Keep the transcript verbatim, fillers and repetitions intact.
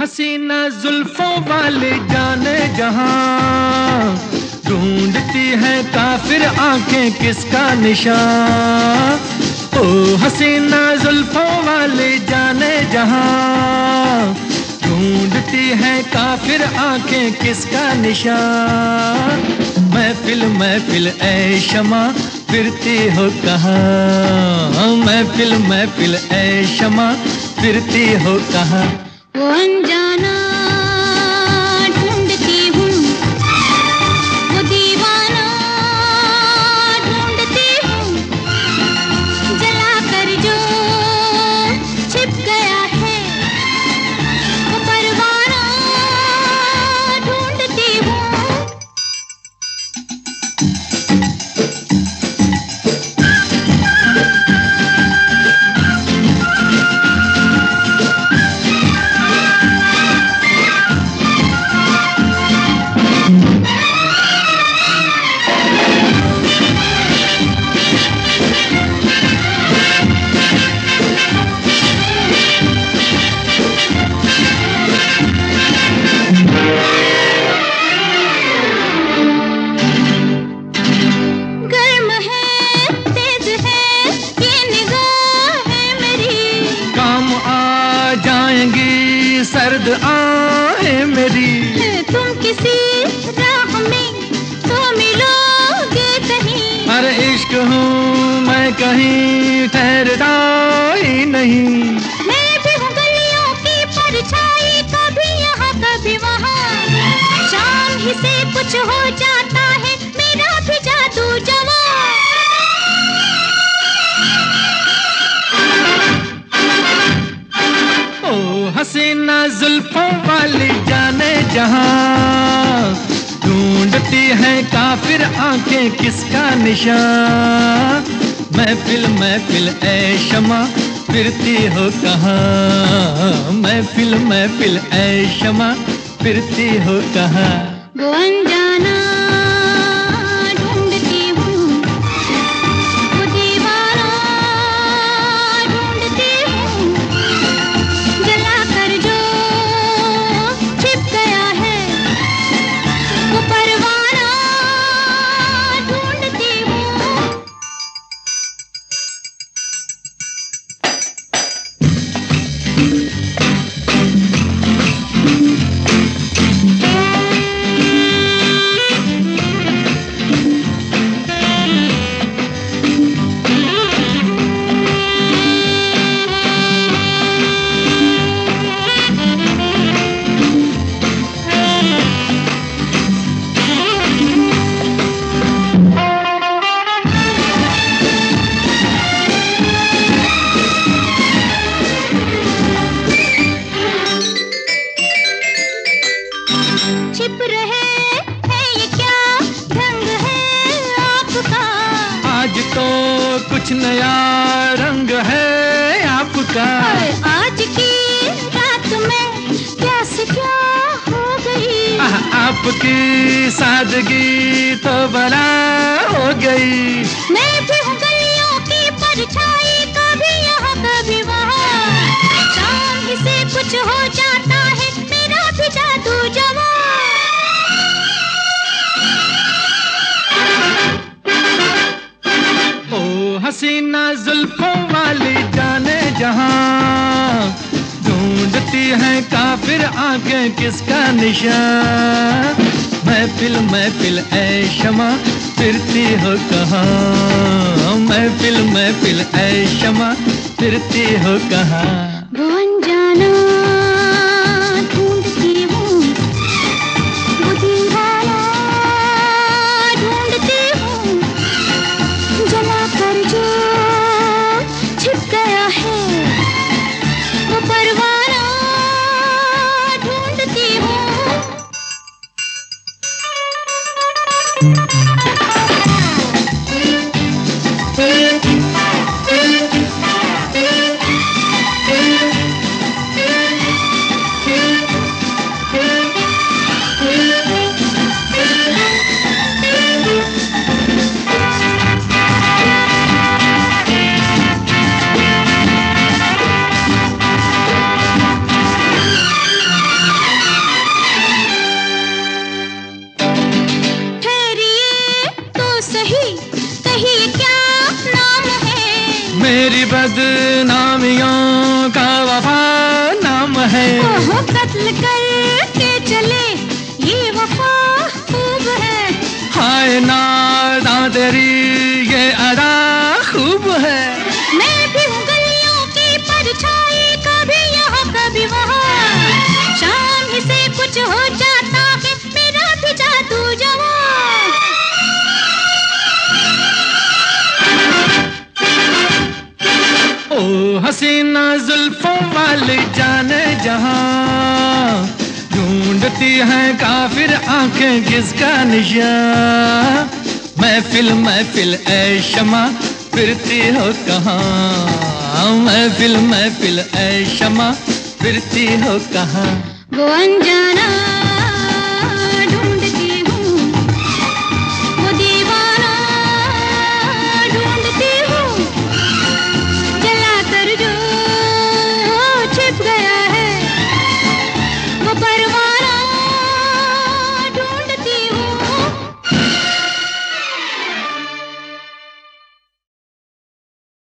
हसीना जुल्फों वाले जाने जहां, ढूंढती है काफिर आंखें किसका निशान। ओ हसीना जुल्फों वाले जाने जहां, ढूंढती है काफिर आंखें किसका निशान। महफिल महफिल ऐ शमा फिरती हो कहाँ, महफिल महफिल ऐ शमा फिरती हो कहाँ। वो अनजाना ढूंढती हूँ, वो दीवाना ढूंढती हूँ, जला कर जो छिप गया है वो परवाना ढूंढती हूँ। सर्द आहें मेरी, तुम किसी राह में तो मिलोगे कहीं। हर इश्क हूँ मैं कहीं ठहरता ही नहीं। मैं भी हूँ गलियों की परछाई, कभी यहाँ कभी वहाँ, शाम ही से कुछ हो जाता है मेरा भी जादू जवां। हसीना जुल्फों वाली जाने जहां, ढूंढती है काफिर आंखें किसका निशान। महफिल महफिल ऐ शमा फिरती हो कहाँ, महफिल महफिल ऐ शमा फिरती हो कहाँ। वो अनजाना ढूंढती हूँ, वो दीवाना ढूंढती हूँ, जला कर जो छिप गया है वो परवाना ढूंढती हूँ। छिप रहे है ये क्या ढंग है आपका, आज तो कुछ नया रंग है आपका। आज की रात में क्या से क्या हो गई, आह, आपकी सादगी तो बला हो गई। मैं भी हूँ गलियों की परछाई, कभी यहाँ कभी वहाँ, शाम ही से कुछ हो जाता है मेरा भी जादू जवां। हसीना जुल्फों वाली जाने जहां, ढूंढती है काफिर आंखें किसका निशान। महफिल महफिल ऐ शमा फिरती हो कहाँ, महफिल महफिल ऐ शमा फिरती हो कहाँ। वो अनजाना ढूंढती हूँ, वो दीवाना ढूंढती हूँ, जला कर जो छिप गया है वो परवाना ढूंढती हूँ। Thank you. बदनामियों का वफा नाम है। ओहो कत्ल करके चले ये वफा खूब है। हाय नादा तेरी ये अदा खूब है। मैं भी हूँ गलियों की परछाई, कभी यहाँ कभी वहाँ। शाम ही से कुछ हो जाता है मेरा भी जादू जवां। ओ हसीना जुल्फों वाली जाने जहां, ढूंढती है काफिर आंखें किसका निशान। महफिल महफिल ऐ शमा फिरती हो कहाँ, महफिल महफिल ऐ शमा फिरती हो कहाँ। वो अनजाना